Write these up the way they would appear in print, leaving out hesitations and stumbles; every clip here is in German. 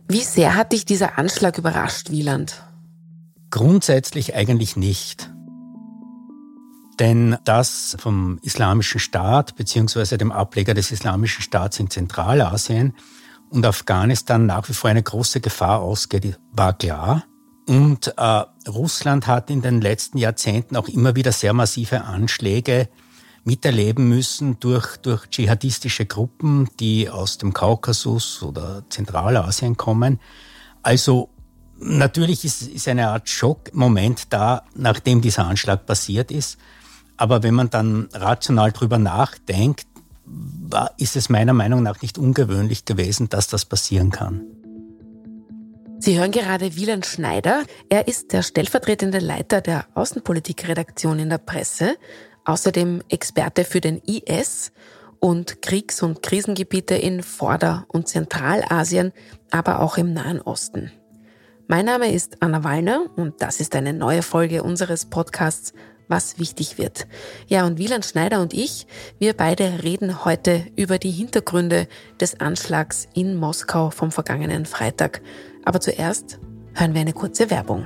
Wie sehr hat dich dieser Anschlag überrascht, Wieland? Grundsätzlich eigentlich nicht. Denn das vom Islamischen Staat bzw. dem Ableger des Islamischen Staats in Zentralasien und Afghanistan nach wie vor eine große Gefahr ausgeht, war klar. Und Russland hat in den letzten Jahrzehnten auch immer wieder sehr massive Anschläge miterleben müssen durch dschihadistische Gruppen, die aus dem Kaukasus oder Zentralasien kommen. Also natürlich ist eine Art Schockmoment da, nachdem dieser Anschlag passiert ist. Aber wenn man dann rational drüber nachdenkt, ist es meiner Meinung nach nicht ungewöhnlich gewesen, dass das passieren kann. Sie hören gerade Wieland Schneider. Er ist der stellvertretende Leiter der Außenpolitikredaktion in der Presse, außerdem Experte für den IS und Kriegs- und Krisengebiete in Vorder- und Zentralasien, aber auch im Nahen Osten. Mein Name ist Anna Wallner und das ist eine neue Folge unseres Podcasts Was wichtig wird. Ja, und Wieland Schneider und ich, wir beide reden heute über die Hintergründe des Anschlags in Moskau vom vergangenen Freitag. Aber zuerst hören wir eine kurze Werbung.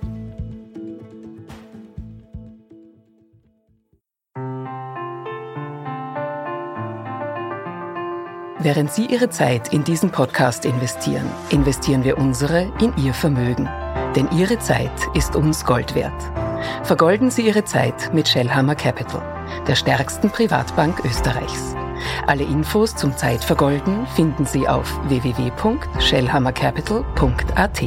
Während Sie Ihre Zeit in diesen Podcast investieren, investieren wir unsere in Ihr Vermögen. Denn Ihre Zeit ist uns Gold wert. Vergolden Sie Ihre Zeit mit Shellhammer Capital, der stärksten Privatbank Österreichs. Alle Infos zum Zeitvergolden finden Sie auf www.shellhammercapital.at.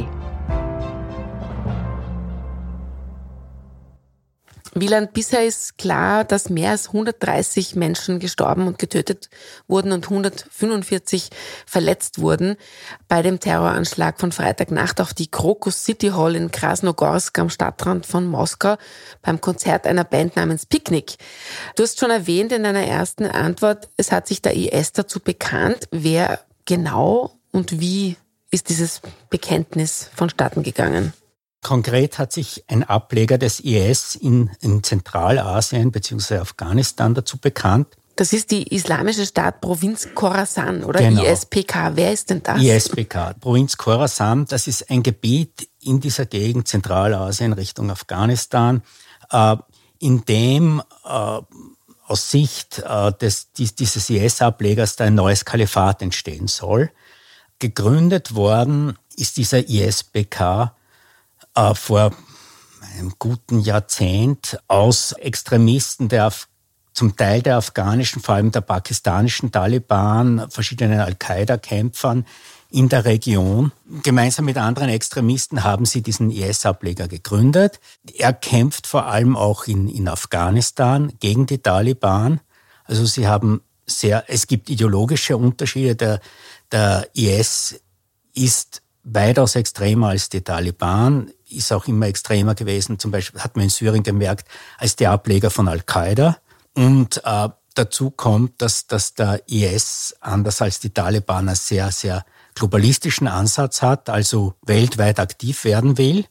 Wieland, bisher ist klar, dass mehr als 130 Menschen gestorben und getötet wurden und 145 verletzt wurden bei dem Terroranschlag von Freitagnacht auf die Crocus City Hall in Krasnogorsk am Stadtrand von Moskau beim Konzert einer Band namens Picnic. Du hast schon erwähnt in deiner ersten Antwort, es hat sich der IS dazu bekannt. Wer genau und wie ist dieses Bekenntnis vonstatten gegangen? Konkret hat sich ein Ableger des IS in Zentralasien bzw. Afghanistan dazu bekannt. Das ist die Islamische Staat-Provinz Khorasan, oder? Genau. ISPK. Wer ist denn das? ISPK, Provinz Khorasan, das ist ein Gebiet in dieser Gegend Zentralasien Richtung Afghanistan, in dem aus Sicht dieses IS-Ablegers da ein neues Kalifat entstehen soll. Gegründet worden ist dieser ISPK vor einem guten Jahrzehnt aus Extremisten zum Teil der afghanischen, vor allem der pakistanischen Taliban, verschiedenen Al-Qaida-Kämpfern in der Region. Gemeinsam mit anderen Extremisten haben sie diesen IS-Ableger gegründet. Er kämpft vor allem auch in Afghanistan gegen die Taliban. Also es gibt ideologische Unterschiede. Der IS ist weitaus extremer als die Taliban, ist auch immer extremer gewesen. Zum Beispiel hat man in Syrien gemerkt, als der Ableger von Al-Qaida. Und dazu kommt, dass der IS, anders als die Taliban, einen sehr, sehr globalistischen Ansatz hat, also weltweit aktiv werden will.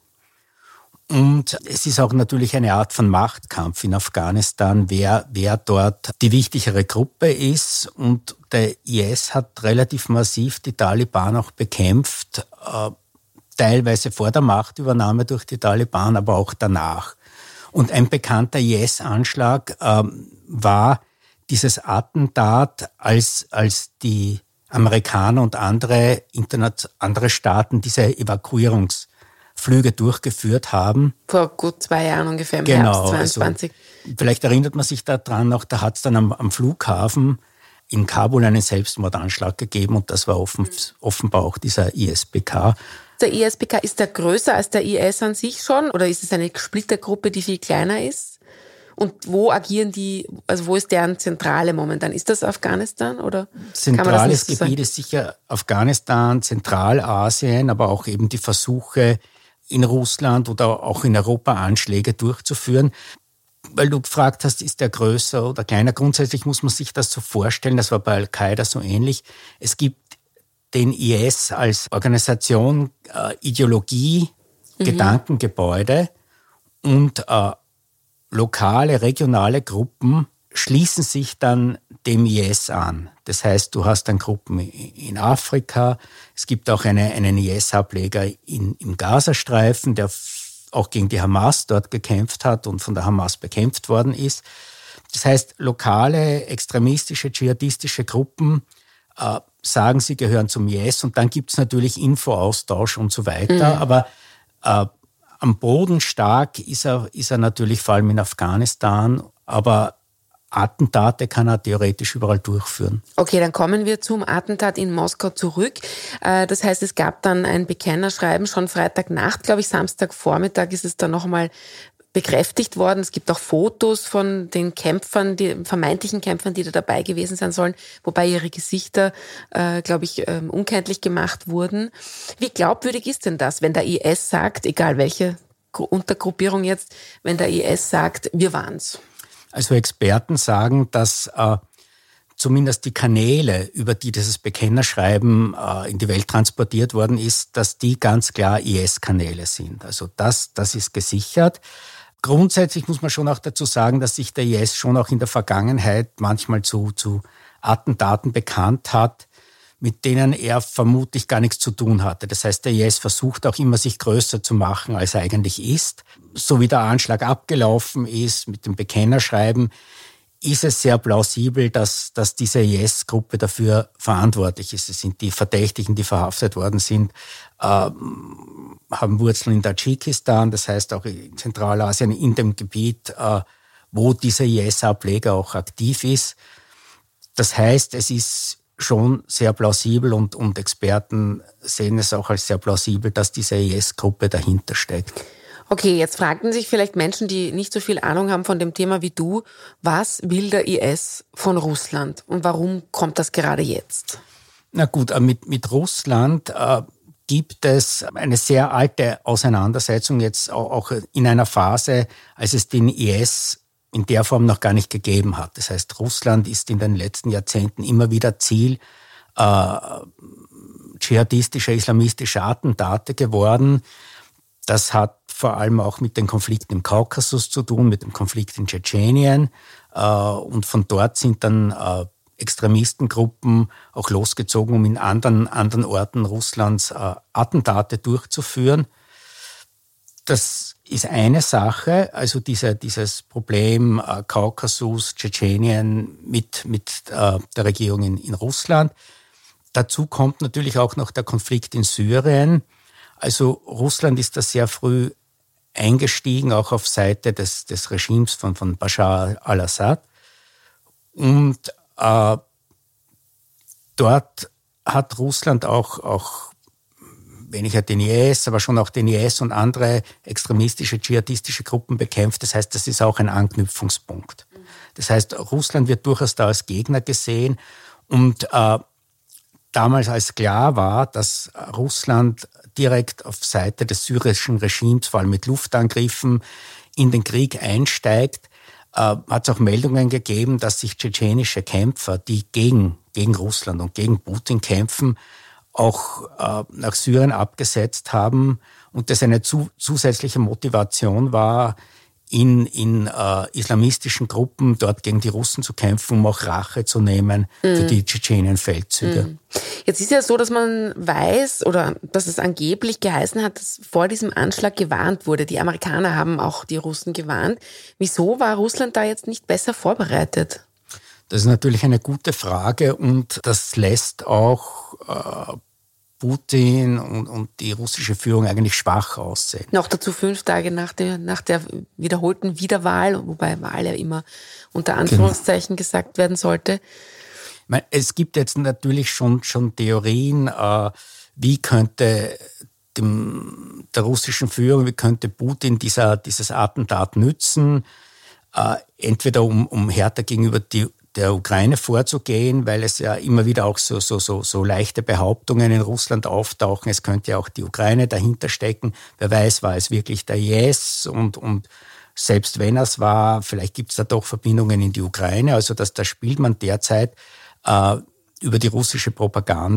Und es ist auch natürlich eine Art von Machtkampf in Afghanistan, wer dort die wichtigere Gruppe ist. Und der IS hat relativ massiv die Taliban auch bekämpft, teilweise vor der Machtübernahme durch die Taliban, aber auch danach. Und ein bekannter IS-Anschlag war dieses Attentat, als die Amerikaner und andere Staaten diese Evakuierungsflüge durchgeführt haben. Vor gut 2 Jahren ungefähr, im Genau, Herbst 22. Also, vielleicht erinnert man sich daran noch, da hat es dann am Flughafen in Kabul einen Selbstmordanschlag gegeben und das war offenbar auch dieser ISPK. Der ISPK, ist der größer als der IS an sich schon oder ist es eine Splittergruppe, die viel kleiner ist? Und wo agieren die, also wo ist deren Zentrale momentan? Ist das Afghanistan oder? Zentrales Gebiet ist sicher Afghanistan, Zentralasien, aber auch eben die Versuche in Russland oder auch in Europa Anschläge durchzuführen. Weil du gefragt hast, ist der größer oder kleiner? Grundsätzlich muss man sich das so vorstellen, das war bei Al-Qaida so ähnlich. Es gibt den IS als Organisation, Ideologie, Gedankengebäude und lokale, regionale Gruppen, schließen sich dann dem IS an. Das heißt, du hast dann Gruppen in Afrika. Es gibt auch einen IS-Ableger im Gazastreifen, der auch gegen die Hamas dort gekämpft hat und von der Hamas bekämpft worden ist. Das heißt, lokale, extremistische, dschihadistische Gruppen sagen, sie gehören zum IS, und dann gibt es natürlich Infoaustausch und so weiter. Aber am Boden stark ist er natürlich vor allem in Afghanistan, aber Attentate kann er theoretisch überall durchführen. Okay, dann kommen wir zum Attentat in Moskau zurück. Das heißt, es gab dann ein Bekennerschreiben schon Freitagnacht, glaube ich, Samstagvormittag ist es dann nochmal bekräftigt worden. Es gibt auch Fotos von den Kämpfern, die vermeintlichen Kämpfern, die da dabei gewesen sein sollen, wobei ihre Gesichter, glaube ich, unkenntlich gemacht wurden. Wie glaubwürdig ist denn das, wenn der IS sagt, egal welche Untergruppierung jetzt, wenn der IS sagt, wir waren's? Also Experten sagen, dass zumindest die Kanäle, über die dieses Bekennerschreiben in die Welt transportiert worden ist, dass die ganz klar IS-Kanäle sind. Also das ist gesichert. Grundsätzlich muss man schon auch dazu sagen, dass sich der IS schon auch in der Vergangenheit manchmal zu Attentaten bekannt hat, mit denen er vermutlich gar nichts zu tun hatte. Das heißt, der IS versucht auch immer, sich größer zu machen, als er eigentlich ist. So wie der Anschlag abgelaufen ist mit dem Bekennerschreiben, ist es sehr plausibel, dass diese IS-Gruppe dafür verantwortlich ist. Es sind die Verdächtigen, die verhaftet worden sind, haben Wurzeln in Tadschikistan, das heißt auch in Zentralasien, in dem Gebiet, wo dieser IS-Ableger auch aktiv ist. Das heißt, es ist schon sehr plausibel und Experten sehen es auch als sehr plausibel, dass diese IS-Gruppe dahinter steckt. Okay, jetzt fragten sich vielleicht Menschen, die nicht so viel Ahnung haben von dem Thema wie du, was will der IS von Russland und warum kommt das gerade jetzt? Na gut, mit Russland gibt es eine sehr alte Auseinandersetzung jetzt auch in einer Phase, als es den IS in der Form noch gar nicht gegeben hat. Das heißt, Russland ist in den letzten Jahrzehnten immer wieder Ziel dschihadistischer, islamistischer Attentate geworden. Das hat vor allem auch mit den Konflikten im Kaukasus zu tun, mit dem Konflikt in Tschetschenien. Und von dort sind dann Extremistengruppen auch losgezogen, um in anderen Orten Russlands Attentate durchzuführen. Das ist eine Sache, also dieses Problem Kaukasus, Tschetschenien mit der Regierung in Russland. Dazu kommt natürlich auch noch der Konflikt in Syrien. Also Russland ist da sehr früh eingestiegen, auch auf Seite des Regimes von Bashar al-Assad. Und dort hat Russland auch weniger den IS, aber schon auch den IS und andere extremistische, dschihadistische Gruppen bekämpft. Das heißt, das ist auch ein Anknüpfungspunkt. Das heißt, Russland wird durchaus da als Gegner gesehen. Und damals, als klar war, dass Russland direkt auf Seite des syrischen Regimes, vor allem mit Luftangriffen, in den Krieg einsteigt, hat es auch Meldungen gegeben, dass sich tschetschenische Kämpfer, die gegen Russland und gegen Putin kämpfen, auch nach Syrien abgesetzt haben und das eine zusätzliche Motivation war, in islamistischen Gruppen dort gegen die Russen zu kämpfen, um auch Rache zu nehmen für die Tschetschenien-Feldzüge. Jetzt ist ja so, dass man weiß oder dass es angeblich geheißen hat, dass vor diesem Anschlag gewarnt wurde. Die Amerikaner haben auch die Russen gewarnt. Wieso war Russland da jetzt nicht besser vorbereitet? Das ist natürlich eine gute Frage und das lässt auch Putin und die russische Führung eigentlich schwach aussehen. Noch dazu 5 Tage nach der wiederholten Wiederwahl, wobei Wahl ja immer unter Anführungszeichen gesagt werden sollte. Ich meine, es gibt jetzt natürlich schon Theorien, wie könnte der russischen Führung, wie könnte Putin dieses Attentat nützen, entweder um härter gegenüber der Ukraine vorzugehen, weil es ja immer wieder auch so leichte Behauptungen in Russland auftauchen. Es könnte ja auch die Ukraine dahinter stecken. Wer weiß, war es wirklich der IS und selbst wenn es war, vielleicht gibt es da doch Verbindungen in die Ukraine. Also da spielt man derzeit über die russische Propaganda.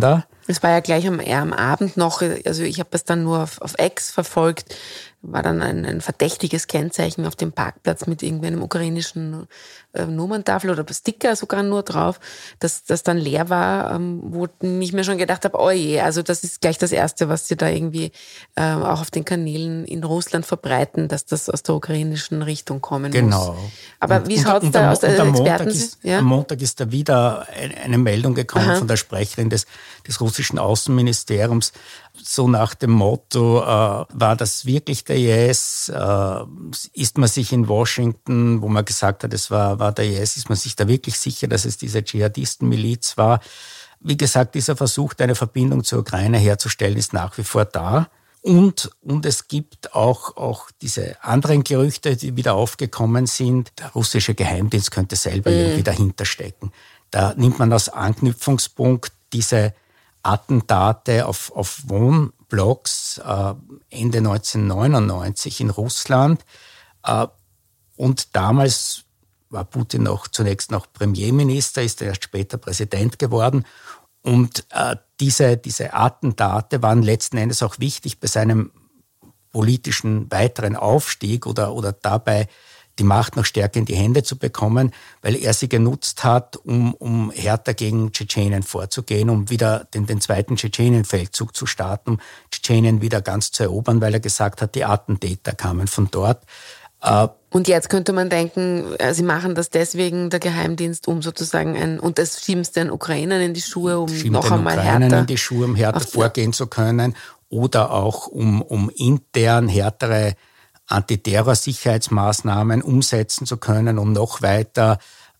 Es war ja gleich am Abend noch, also ich habe das dann nur auf X verfolgt, war dann ein verdächtiges Kennzeichen auf dem Parkplatz mit irgendeinem ukrainischen Nummerntafel oder Sticker sogar nur drauf, das dann leer war, wo ich mir schon gedacht habe, oh je, also das ist gleich das Erste, was sie da irgendwie auch auf den Kanälen in Russland verbreiten, dass das aus der ukrainischen Richtung kommen muss. Genau. Aber wie schaut es da aus der Experten? Am Montag ist da wieder eine Meldung gekommen von der Sprecherin des russischen Außenministeriums, so nach dem Motto, war das wirklich der IS? Ist man sich in Washington, wo man gesagt hat, es war der IS, ist man sich da wirklich sicher, dass es diese Dschihadistenmiliz war? Wie gesagt, dieser Versuch, eine Verbindung zur Ukraine herzustellen, ist nach wie vor da. Und es gibt auch diese anderen Gerüchte, die wieder aufgekommen sind. Der russische Geheimdienst könnte selber irgendwie dahinter stecken. Da nimmt man als Anknüpfungspunkt diese Attentate auf Wohnblocks Ende 1999 in Russland. Und damals war Putin zunächst noch Premierminister, ist erst später Präsident geworden. Und diese Attentate waren letzten Endes auch wichtig bei seinem politischen weiteren Aufstieg oder dabei die Macht noch stärker in die Hände zu bekommen, weil er sie genutzt hat, um härter gegen Tschetschenien vorzugehen, um wieder den zweiten Tschetschenien-Feldzug zu starten, um Tschetschenien wieder ganz zu erobern, weil er gesagt hat, die Attentäter kamen von dort. Und jetzt könnte man denken, sie machen das deswegen, der Geheimdienst, um sozusagen und das schieben es den Ukrainern in die Schuhe, um noch einmal härter in die Schuhe, um härter vorgehen zu können, oder auch um intern härtere Antiterror-Sicherheitsmaßnahmen umsetzen zu können, um noch weiter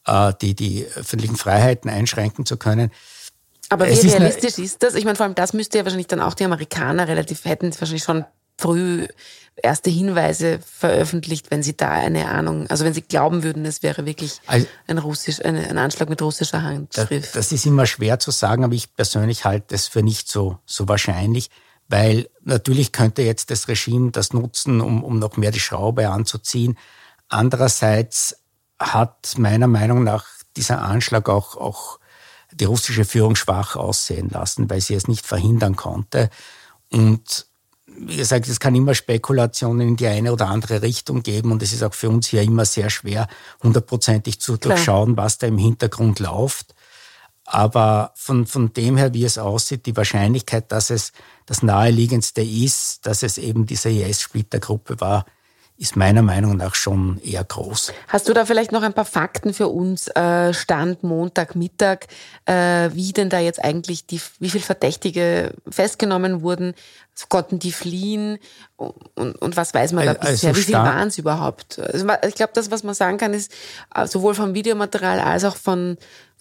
die öffentlichen Freiheiten einschränken zu können. Aber wie realistisch ist das? Ich meine, vor allem das müsste ja wahrscheinlich dann auch die Amerikaner hätten wahrscheinlich schon früh erste Hinweise veröffentlicht, wenn sie da eine Ahnung, also wenn sie glauben würden, es wäre wirklich ein Anschlag mit russischer Handschrift. Das ist immer schwer zu sagen, aber ich persönlich halte es für nicht so wahrscheinlich, weil natürlich könnte jetzt das Regime das nutzen, um noch mehr die Schraube anzuziehen. Andererseits hat meiner Meinung nach dieser Anschlag auch die russische Führung schwach aussehen lassen, weil sie es nicht verhindern konnte. Und wie gesagt, es kann immer Spekulationen in die eine oder andere Richtung geben und es ist auch für uns hier immer sehr schwer, hundertprozentig zu durchschauen, was da im Hintergrund läuft. Aber von dem her, wie es aussieht, die Wahrscheinlichkeit, dass es das Naheliegendste ist, dass es eben diese IS-Splittergruppe war, ist meiner Meinung nach schon eher groß. Hast du da vielleicht noch ein paar Fakten für uns? Stand Montagmittag, wie denn da jetzt eigentlich wie viele Verdächtige festgenommen wurden? Konnten die fliehen? Und was weiß man da bisher? Also wie viel waren es überhaupt? Also ich glaube, das, was man sagen kann, ist sowohl vom Videomaterial als auch von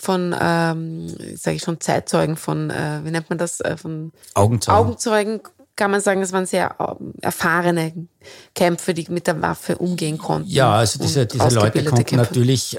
sage ich schon, Zeitzeugen, wie nennt man das? Von Augenzeugen kann man sagen, es waren sehr erfahrene Kämpfer, die mit der Waffe umgehen konnten. Ja, also diese Leute konnten natürlich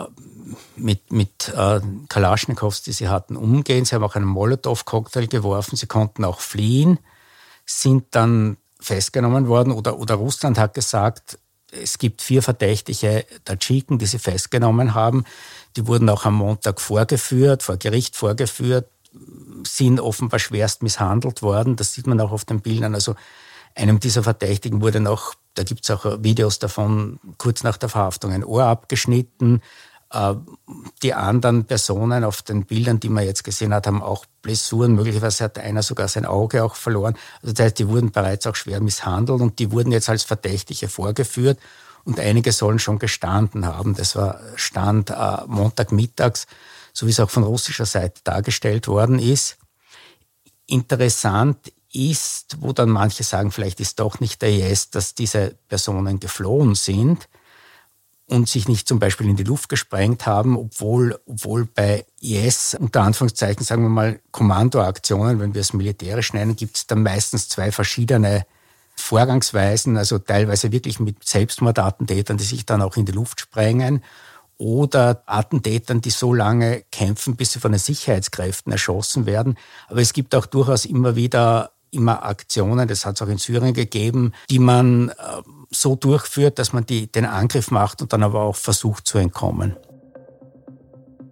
mit Kalaschnikows, die sie hatten, umgehen. Sie haben auch einen Molotow-Cocktail geworfen. Sie konnten auch fliehen, sind dann festgenommen worden. Oder Russland hat gesagt, es gibt 4 verdächtige Tadschiken, die sie festgenommen haben. Die wurden auch am Montag vor Gericht vorgeführt, sind offenbar schwerst misshandelt worden. Das sieht man auch auf den Bildern. Also einem dieser Verdächtigen wurde noch, da gibt es auch Videos davon, kurz nach der Verhaftung ein Ohr abgeschnitten. Die anderen Personen auf den Bildern, die man jetzt gesehen hat, haben auch Blessuren. Möglicherweise hat einer sogar sein Auge auch verloren. Also das heißt, die wurden bereits auch schwer misshandelt und die wurden jetzt als Verdächtige vorgeführt. Und einige sollen schon gestanden haben. Das war Stand Montagmittags, so wie es auch von russischer Seite dargestellt worden ist. Interessant ist, wo dann manche sagen, vielleicht ist doch nicht der IS, dass diese Personen geflohen sind und sich nicht zum Beispiel in die Luft gesprengt haben, obwohl bei IS, unter Anführungszeichen, sagen wir mal, Kommandoaktionen, wenn wir es militärisch nennen, gibt es dann meistens 2 verschiedene Vorgangsweisen, also teilweise wirklich mit Selbstmordattentätern, die sich dann auch in die Luft sprengen, oder Attentätern, die so lange kämpfen, bis sie von den Sicherheitskräften erschossen werden. Aber es gibt auch durchaus immer Aktionen, das hat es auch in Syrien gegeben, die man so durchführt, dass man den Angriff macht und dann aber auch versucht zu entkommen.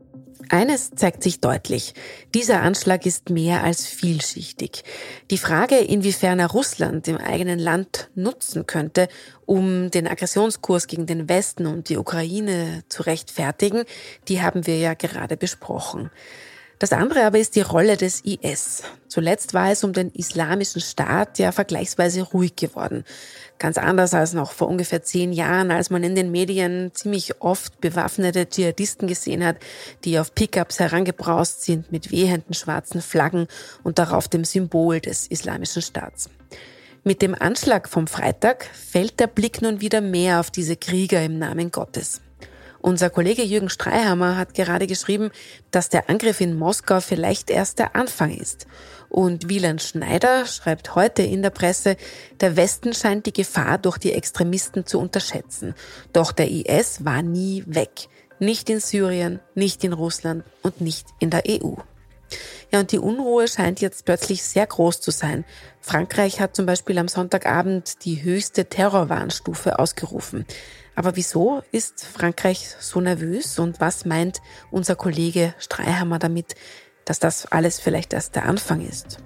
Eines zeigt sich deutlich. Dieser Anschlag ist mehr als vielschichtig. Die Frage, inwiefern er Russland im eigenen Land nutzen könnte, um den Aggressionskurs gegen den Westen und die Ukraine zu rechtfertigen, die haben wir ja gerade besprochen. Das andere aber ist die Rolle des IS. Zuletzt war es um den Islamischen Staat ja vergleichsweise ruhig geworden. Ganz anders als noch vor ungefähr 10 Jahren, als man in den Medien ziemlich oft bewaffnete Dschihadisten gesehen hat, die auf Pickups herangebraust sind mit wehenden schwarzen Flaggen und darauf dem Symbol des Islamischen Staats. Mit dem Anschlag vom Freitag fällt der Blick nun wieder mehr auf diese Krieger im Namen Gottes. Unser Kollege Jürgen Streihammer hat gerade geschrieben, dass der Angriff in Moskau vielleicht erst der Anfang ist. Und Wieland Schneider schreibt heute in der Presse, der Westen scheint die Gefahr durch die Extremisten zu unterschätzen. Doch der IS war nie weg. Nicht in Syrien, nicht in Russland und nicht in der EU. Ja, und die Unruhe scheint jetzt plötzlich sehr groß zu sein. Frankreich hat zum Beispiel am Sonntagabend die höchste Terrorwarnstufe ausgerufen. Aber wieso ist Frankreich so nervös und was meint unser Kollege Streihammer damit, dass das alles vielleicht erst der Anfang ist?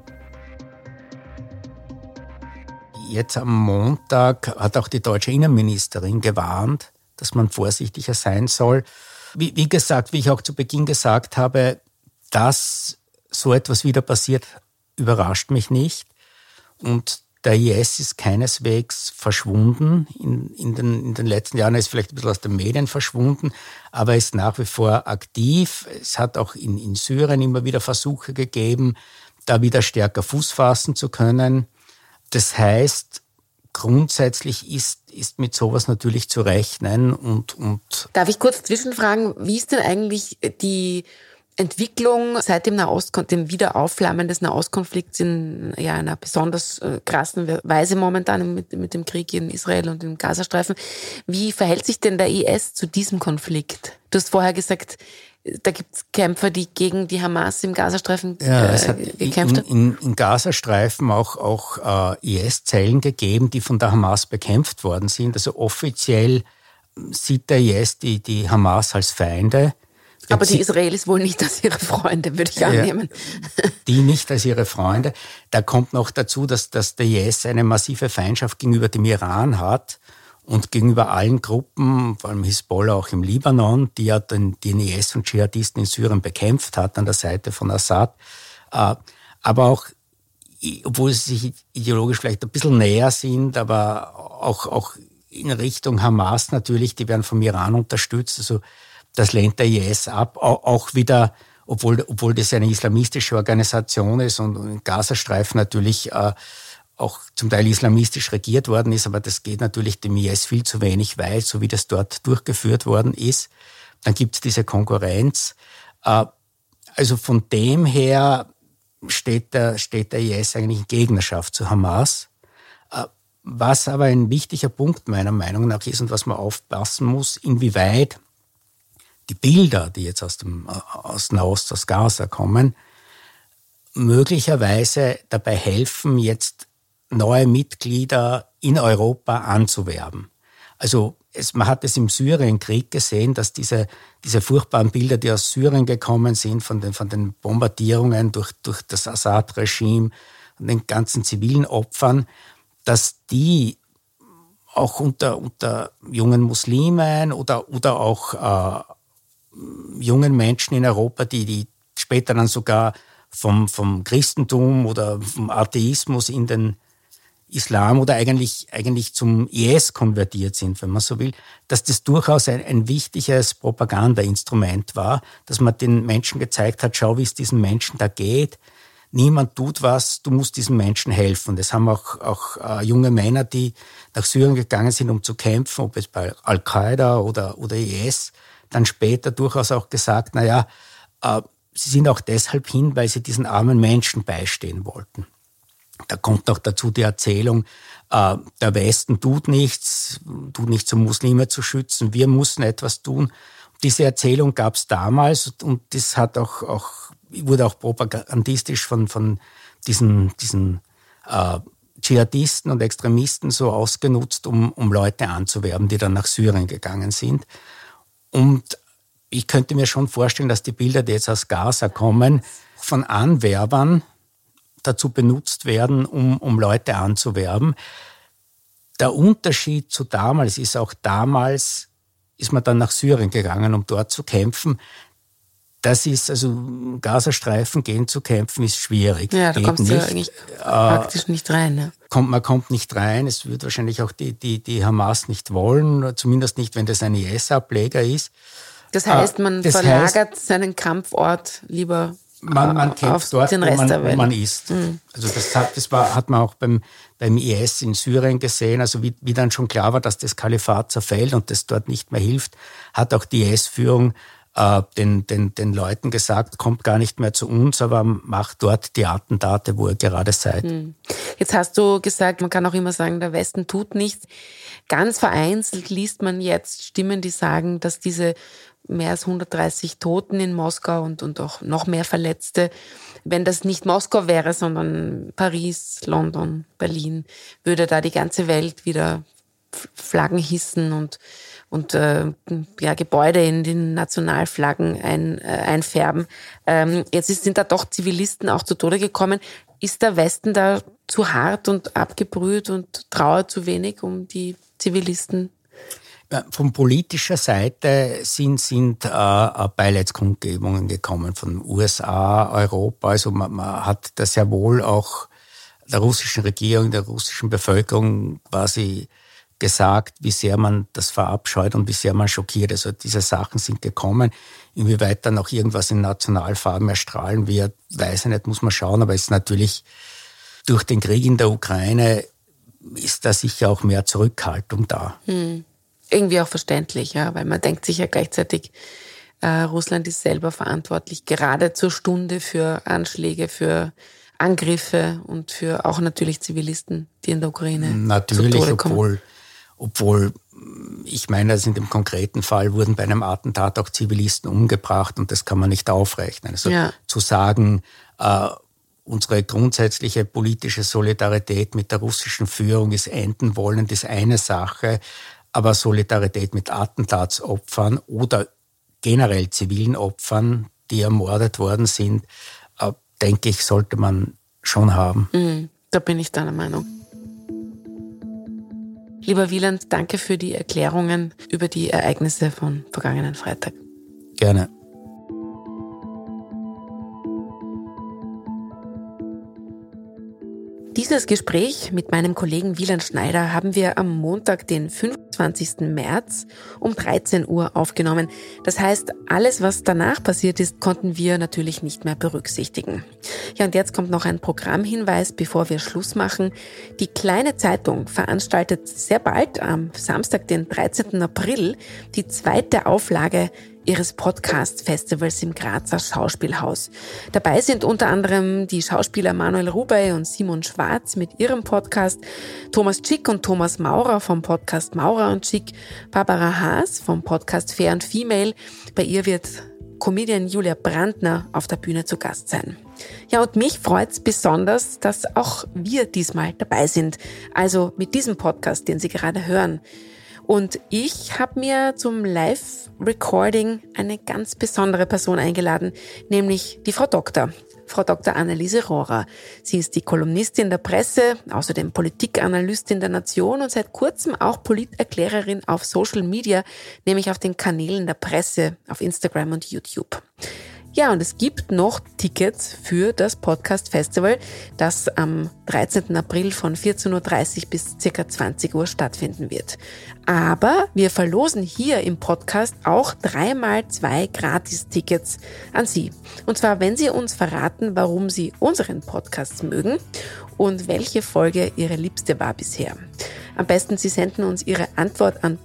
Jetzt am Montag hat auch die deutsche Innenministerin gewarnt, dass man vorsichtiger sein soll. Wie gesagt, wie ich auch zu Beginn gesagt habe, dass so etwas wieder passiert, überrascht mich nicht. Und der IS ist keineswegs verschwunden. In den letzten Jahren ist vielleicht ein bisschen aus den Medien verschwunden, aber ist nach wie vor aktiv. Es hat auch in Syrien immer wieder Versuche gegeben, da wieder stärker Fuß fassen zu können. Das heißt, grundsätzlich ist mit sowas natürlich zu rechnen. Und Darf ich kurz zwischenfragen, wie ist denn eigentlich die Entwicklung seit dem dem Wiederaufflammen des Nahostkonflikts in einer besonders krassen Weise momentan mit dem Krieg in Israel und im Gazastreifen? Wie verhält sich denn der IS zu diesem Konflikt? Du hast vorher gesagt, da gibt es Kämpfer, die gegen die Hamas im Gazastreifen gekämpft haben. In Gazastreifen auch IS-Zellen gegeben, die von der Hamas bekämpft worden sind. Also offiziell sieht der IS die Hamas als Feinde. Aber die Israelis wohl nicht als ihre Freunde, würde ich annehmen. Die nicht als ihre Freunde. Da kommt noch dazu, dass der IS eine massive Feindschaft gegenüber dem Iran hat und gegenüber allen Gruppen, vor allem Hisbollah auch im Libanon, die ja den IS und Dschihadisten in Syrien bekämpft hat an der Seite von Assad. Aber auch, obwohl sie sich ideologisch vielleicht ein bisschen näher sind, aber auch in Richtung Hamas natürlich, die werden vom Iran unterstützt. Also das lehnt der IS ab, auch wieder, obwohl das eine islamistische Organisation ist und im Gazastreifen natürlich auch zum Teil islamistisch regiert worden ist, aber das geht natürlich dem IS viel zu wenig weit, so wie das dort durchgeführt worden ist. Dann gibt es diese Konkurrenz. Also von dem her steht der IS eigentlich in Gegnerschaft zu Hamas. Was aber ein wichtiger Punkt meiner Meinung nach ist und was man aufpassen muss, inwieweit die Bilder, die jetzt aus Nahost, aus Gaza kommen, möglicherweise dabei helfen, jetzt neue Mitglieder in Europa anzuwerben. Also man hat es im Syrienkrieg gesehen, dass diese furchtbaren Bilder, die aus Syrien gekommen sind, von den Bombardierungen durch das Assad-Regime und den ganzen zivilen Opfern, dass die auch unter jungen Muslimen oder auch jungen Menschen in Europa, die später dann sogar vom Christentum oder vom Atheismus in den Islam oder eigentlich zum IS konvertiert sind, wenn man so will, dass das durchaus ein wichtiges Propagandainstrument war, dass man den Menschen gezeigt hat, schau, wie es diesen Menschen da geht. Niemand tut was, du musst diesen Menschen helfen. Das haben auch junge Männer, die nach Syrien gegangen sind, um zu kämpfen, ob es bei Al-Qaida oder IS, dann später durchaus auch gesagt, sie sind auch deshalb hin, weil sie diesen armen Menschen beistehen wollten. Da kommt auch dazu die Erzählung, der Westen tut nichts, um Muslime zu schützen, wir müssen etwas tun. Diese Erzählung gab es damals und das hat wurde auch propagandistisch von diesen Dschihadisten und Extremisten so ausgenutzt, um Leute anzuwerben, die dann nach Syrien gegangen sind. Und ich könnte mir schon vorstellen, dass die Bilder, die jetzt aus Gaza kommen, von Anwerbern dazu benutzt werden, um Leute anzuwerben. Der Unterschied zu damals ist auch damals, ist man dann nach Syrien gegangen, um dort zu kämpfen. Das ist, also Gazastreifen gehen zu kämpfen, ist schwierig. Ja, da kommst du eigentlich praktisch nicht rein. Ne? Man kommt nicht rein. Es wird wahrscheinlich auch die Hamas nicht wollen, zumindest nicht, wenn das ein IS-Ableger ist. Das heißt, man verlagert seinen Kampfort lieber man kämpft auf dort, den Rest der Welt. wo man ist. Mhm. Also das hat man auch beim IS in Syrien gesehen. Also wie dann schon klar war, dass das Kalifat zerfällt und das dort nicht mehr hilft, hat auch die IS-Führung den Leuten gesagt, kommt gar nicht mehr zu uns, aber macht dort die Attentate, wo ihr gerade seid. Jetzt hast du gesagt, man kann auch immer sagen, der Westen tut nichts. Ganz vereinzelt liest man jetzt Stimmen, die sagen, dass diese mehr als 130 Toten in Moskau und auch noch mehr Verletzte, wenn das nicht Moskau wäre, sondern Paris, London, Berlin, würde da die ganze Welt wieder Flaggen hissen und Gebäude in den Nationalflaggen einfärben. Jetzt sind da doch Zivilisten auch zu Tode gekommen. Ist der Westen da zu hart und abgebrüht und trauert zu wenig um die Zivilisten? Von politischer Seite sind Beileidskundgebungen gekommen von USA, Europa. Also man hat das ja wohl auch der russischen Regierung, der russischen Bevölkerung quasi gesagt, wie sehr man das verabscheut und wie sehr man schockiert. Also diese Sachen sind gekommen. Inwieweit dann auch irgendwas in Nationalfarben erstrahlen wird, weiß ich nicht, muss man schauen. Aber es ist natürlich durch den Krieg in der Ukraine ist da sicher auch mehr Zurückhaltung da. Irgendwie auch verständlich, ja, weil man denkt sich ja gleichzeitig, Russland ist selber verantwortlich, gerade zur Stunde für Anschläge, für Angriffe und für auch natürlich Zivilisten, die in der Ukraine zu Tode kommen. Obwohl, ich meine, also in dem konkreten Fall wurden bei einem Attentat auch Zivilisten umgebracht und das kann man nicht aufrechnen. Also zu sagen, unsere grundsätzliche politische Solidarität mit der russischen Führung ist enden wollen, ist eine Sache, aber Solidarität mit Attentatsopfern oder generell zivilen Opfern, die ermordet worden sind, denke ich, sollte man schon haben. Da bin ich deiner Meinung. Lieber Wieland, danke für die Erklärungen über die Ereignisse von vergangenen Freitag. Gerne. Dieses Gespräch mit meinem Kollegen Wieland Schneider haben wir am Montag, den 25. März um 13 Uhr aufgenommen. Das heißt, alles, was danach passiert ist, konnten wir natürlich nicht mehr berücksichtigen. Ja, und jetzt kommt noch ein Programmhinweis, bevor wir Schluss machen. Die Kleine Zeitung veranstaltet sehr bald, am Samstag, den 13. April, die 2. Auflage ihres Podcast-Festivals im Grazer Schauspielhaus. Dabei sind unter anderem die Schauspieler Manuel Rubey und Simon Schwarz mit ihrem Podcast, Thomas Tschick und Thomas Maurer vom Podcast Maurer und Tschick, Barbara Haas vom Podcast Fair and Female. Bei ihr wird Comedian Julia Brandner auf der Bühne zu Gast sein. Ja, und mich freut's besonders, dass auch wir diesmal dabei sind. Also mit diesem Podcast, den Sie gerade hören. Und ich habe mir zum Live-Recording eine ganz besondere Person eingeladen, nämlich die Frau Dr. Frau Dr. Anneliese Rohrer. Sie ist die Kolumnistin der Presse, außerdem Politikanalystin der Nation und seit kurzem auch Politerklärerin auf Social Media, nämlich auf den Kanälen der Presse, auf Instagram und YouTube. Ja, und es gibt noch Tickets für das Podcast Festival, das am 13. April von 14.30 Uhr bis ca. 20 Uhr stattfinden wird. Aber wir verlosen hier im Podcast auch 3x2 Gratis-Tickets an Sie. Und zwar, wenn Sie uns verraten, warum Sie unseren Podcast mögen und welche Folge Ihre liebste war bisher. Am besten, Sie senden uns Ihre Antwort an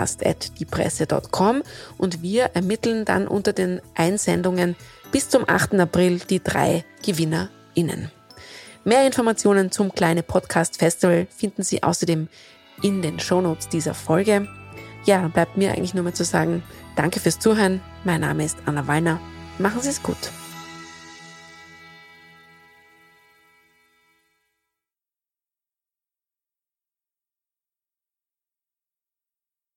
podcast@diepresse.com und wir ermitteln dann unter den Einsendungen bis zum 8. April die 3 GewinnerInnen. Mehr Informationen zum Kleine Podcast Festival finden Sie außerdem in den Shownotes dieser Folge. Ja, dann bleibt mir eigentlich nur mehr zu sagen, danke fürs Zuhören. Mein Name ist Anna Wallner. Machen Sie es gut.